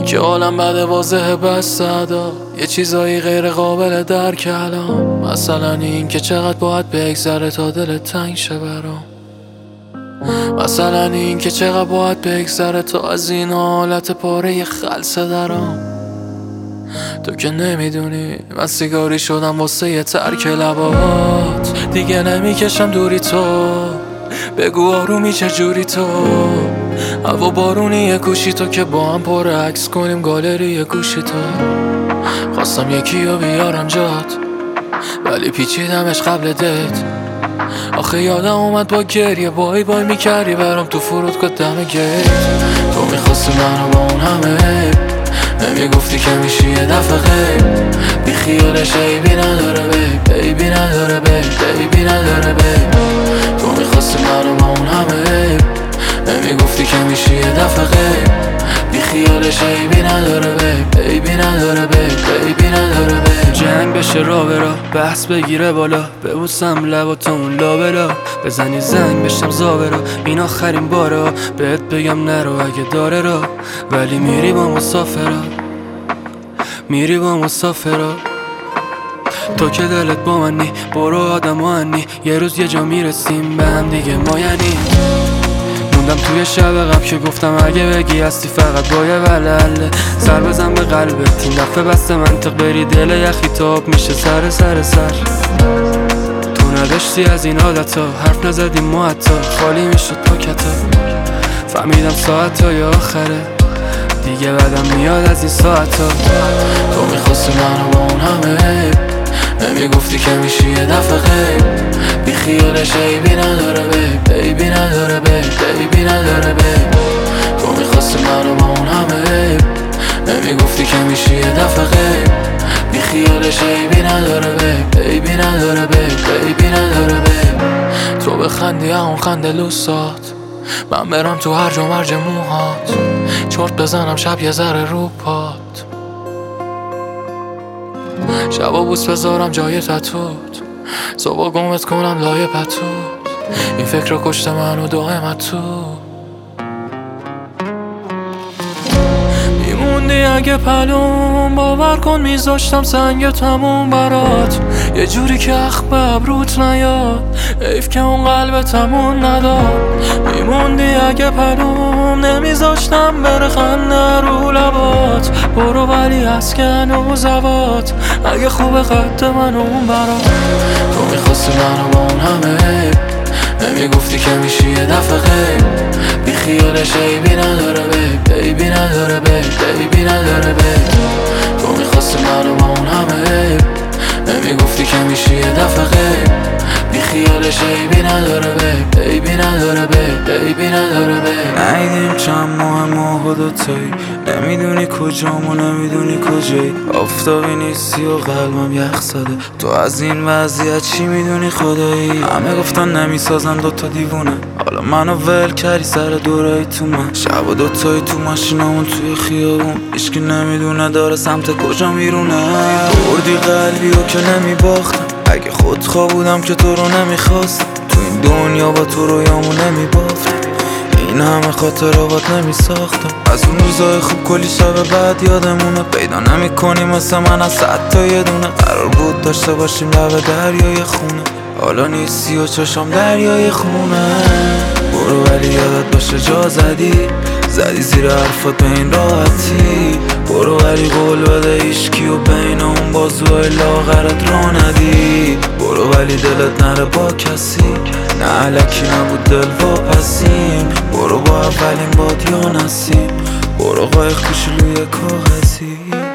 که عالم بده واضحه بس صدا یه چیزایی غیر قابل درک الان. مثلا این که چقدر باید بگذره تا دلت تنگ شه برام. مثلا این که چقدر باید بگذره تا از این حالت پاره خلصه درام. تو که نمیدونی من سیگاری شدم واسه یه ترک لبات. دیگه نمیکشم دوری تو، بگو آرومی چجوری تو. هوا بارونی یه گوشی تو که با هم پر عکس کنیم گالری یه گوشی تو. خواستم یکی رو بیارم جات ولی پیچیدمش قبل دت. آخه یادم اومد با گریه بای بای میکردی برام تو فرودگاه دم گیت. تو میخواستی منو با اون همه نمیگفتی که میشی یه دفعه غیب. بی خیالش عیبی نداره بیب، عیبی نداره بیب، عیبی نداره بیب. تو میخواستی منو با اون همه نمیگفتی که میشی یه دفعه غیب. بی خیالش عیبی نداره بیب، عیبی نداره بیب، عیبی نداره بیب. جنگ بشه را برا بحث بگیره بالا، ببوسم لباتو اون لابلا، بزنی زنگ بشم زابرا. این آخرین بارا بهت بگم نرو اگه داره را، ولی میری با مسافرا، میری با مسافرا. تو که دلت با منی برو آدم آنی، یه روز یه جا میرسیم به هم دیگه ما. یعنی موندم توی شب قبل که گفتم اگه بگی هستی فقط با یه ولله. سر بزن به قلبت این دفعه بسته منطق بری دل یخی تاب میشه سر سر سر. تو نداشتی از این عادتا حرف نزدیم ما حتی خالی میشد پاکتا. فهمیدم ساعتای آخره دیگه بعدم میاد از این ساعتا. تو میخواستی منو با اون همه نمیگفتی که میشی یه دفعه غیب. بی خیالش عیبی نداره بیب، عیبی نداره بیب، عیبی نداره بیب. تو میخواستی منو با اون همه نمیگفتی که میشی یه دفعه غیب. بی خیالش عیبی نداره بیب، عیبی نداره بیب، عیبی نداره بیب. تو بخندی اون خنده لوسات، من برم تو هرج و مرج موهات، چرت بزنم شب یه ذره رو پات. شبا بوس بذارم جای تتوت، صبح گمت کنم لای پتوت. این فکر رو کشته منو دائمت تو. میموندی اگه پلوم باور کن میذاشتم سنگ تموم برات. یه جوری که اخ به ابروت نیاد، حیف که اون قلب تمون نداد. میموندی اگه پلوم نمیذاشتم بره خنده رو لبات. برو ولی از که هنوز هوات اگه خوبه قد من اون برات. تو میخواستی منو با اون همه نمیگفتی که میشی یه دفعه غیب. بی خیالش عیبی نداره بیب، عیبی نداره بیب، عیبی نداره بیب. تو میخواستی منو با اون همه نمیگفتی که میشی یه دفعه غیب. بی خیالش عیبی نداره بیب، عیبی نداره بیب، عیبی نداره بیب. ندیدیم چند ماه ما دوتایی، نمیدونی کجام و نمیدونی کجایی. آفتابی نیستی و قلبم یخ زده، تو از این وضعیت چی میدونی خدایی. همه گفتن نمیسازن دوتا دیوونه، حالا منو ول کردی سر دورایی تو من. شب و دوتایی تو ماشینامون توی خیابون، هیچکی نمیدونه داره سمت کجا میرونه. بردی قلبی و که نمیباختم، اگه خودخواه بودم که تو رو نمیخواستم. تو این دنیا با تو رویامو نمیبافتم، این همه خاطرات نمیساختم. از اون روزای خوب کلی شب بعد یادمونه، پیدا نمی کنی مثل من از 100 تا یه دونه. قرار بود داشته باشیم لب دریای خونه، حالا نیستی و چشم دریای خونه. برو ولی یادت باشه جا زدی زیر حرفات به این راحتی. برو ولی قول بده هیچکی و بین اون بازوهای لاغرت را ندی. برو ولی دلت نره با کسی، نه علکی نبود دل واپسیم. برو با اولین باد یا نسیم، برو قایق کوچولوی کاغذی.